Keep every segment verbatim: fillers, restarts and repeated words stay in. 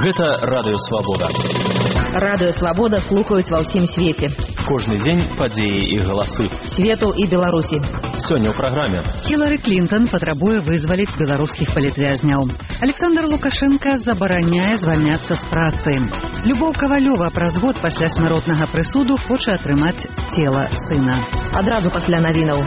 Гэта Радыё Свабода. Радыё Свабода слухаюць ва ўсім свеце. Кожны дзень падзеі і галасы. Свету і Беларусі. Сёння ў праграме. Хілары Клінтон патрабуе вызваліць беларускіх палітвязняў. Александр Лукашенко забараняе звальняцца з працы. Любоў Кавалёва праз год пасля смяротнага прысуду хоча атрымаць цела сына. Адразу пасля навінаў.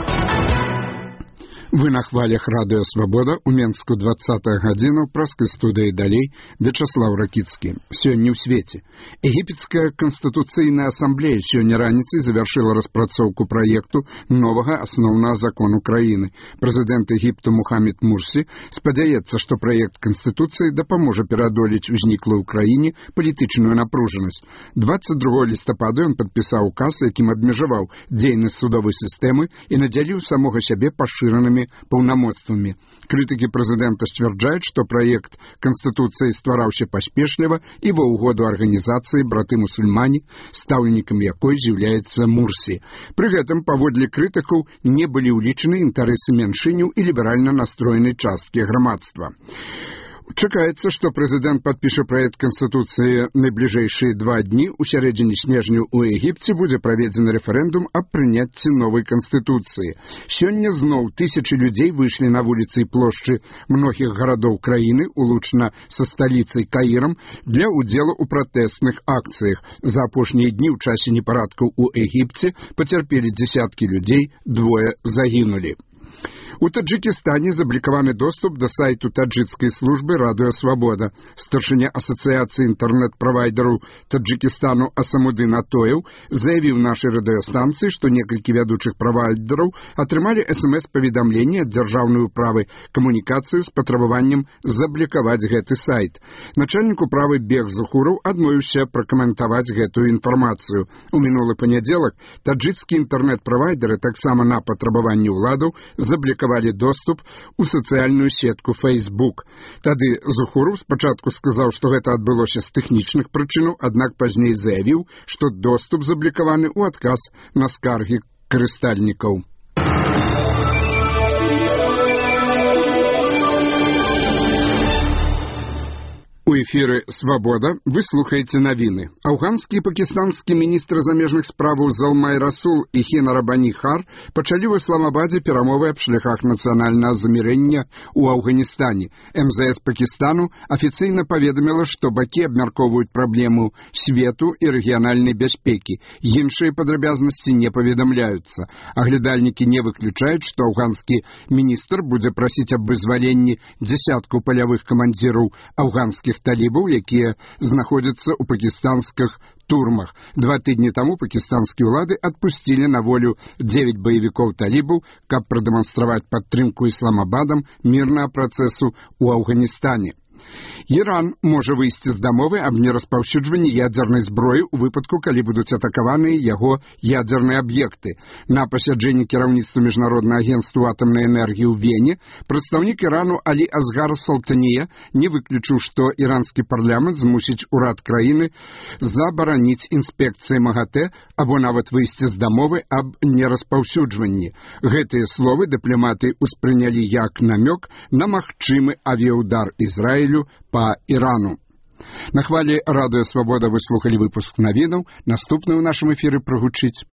Вы на хвалях Радыё Свабода у Менску двадцатая гадзіна ў праскай студыі далей Вячаслав Ракіцкі. Сёння ў свеце. Егіпецкая канстытуцыйная асамблея сёння раніцай завяршыла распрацоўку праекту новага асноўнага закону краіны. Прэзідэнт Егіпту Мухаммед Мурсі спадзяецца, што праект канстытуцыі дапаможа пераадолець узніклую ў краіне палітычную напружанасць. дваццаць другога лістапада ён падпісаў указ, якім абмежаваў дзейнасць судовай сістэмы і надзяліў самога сябе пашыранымі паўнамоцтвамі. Крытыкі прэзідэнта сцвярджаюць, што праект канстытуцыі ствараўся паспешліва і ва ўгоду арганізацыі браты-мусульмане, стаўленікам якой з'яўляецца Мурсі. Пры гэтым, паводле крытыкаў, не былі ўлічаны інтарэсы меншыняў і ліберальна настроенай часткі грамадства. Чакаецца, што прэзідэнт падпіша праект канстытуцыі найбліжэйшыя два дні. У сярэдзіне снежня ў Егіпце будзе праведзены рэферэндум аб прыняцці новай канстытуцыі. Сёння зноў тысячы людзей выйшлі на вуліцы і плошчы многіх гарадоў краіны, улучна са сталіцай Каірам, для ўдзелу ў пратэстных акцыях. За апошнія дні ў часе непарадкаў у Егіпце пацярпелі дзесяткі людзей, двое загінулі. У Таджикистане заблокирован доступ до сайту таджикской службы «Радио Свобода». Старшиня Ассоциации интернет-провайдеров Таджикистану Асамудин Атоев заявил нашей радиостанции, что несколько ведущих провайдеров отрымали смс-поведомление от державной управы коммуникацию с потребованием заблоковать гэты сайт. Начальник управы Бег Зухуров отмовился прокомментовать гэтую информацию. У минулый понеделок таджикские интернет-провайдеры так само на потребование уладу заблоковали доступ у сацыяльную сетку Facebook. Тады Зухуров спачатку сказаў, што гэта адбылося з тэхнічных прычынаў, аднак пазней заявіў, што доступ заблокаваны ў адказ на скаргі карыстальнікаў. У эфіры «Свобода» вы слухаеце навіны. Афганскі і пакістанскі міністры замежных справаў Залмай Расул і Хіна Рабані Хар пачалі ў Ісламабадзе перамовы аб шляхах нацыянальнага замірэння ў Афганістане. эм зэ эс Пакістану афіцыйна паведаміла, што бакі абмяркоўваюць праблему свету і рэгіянальнай бяспекі. Іншыя падрабязнасці не паведамляюцца. Аглядальнікі не выключаюць, што афганскі міністр будзе прасіць аб вызваленні дзясяткаў палявых камандзіраў афганскіх талібаў, якія знаходзяцца ў пакістанскіх турмах. Два тыдні таму пакістанскія ўлады адпусцілі на волю дзевяць баевікоў талібаў, каб прадэманстраваць падтрымку Ісламабадам мірнага працэсу ў Афганістане. Іран можа выйсці з дамовы аб нераспаўсюджванні ядзернай зброі ў выпадку, калі будуць атакаваныя яго ядзерныя аб'екты. На пасяджэнні кіраўніцтва Міжнароднага агенцтва атамнай энергіі ў Вене прадстаўнік Ірану Алі Асгар Салтанія не выключыў, што іранскі парламент змусіць урад краіны забараніць інспекцыі МАГАТЭ або нават выйсці з дамовы аб нераспаўсюджванні. Гэтыя словы дыпламаты ўспрынялі як намёк на магчымы авіяўдар Ізраілю па Ірану. На хвалі Радыё Свабода вы слухалі выпуск навінаў. Наступны ў нашым эфіры прагучыць.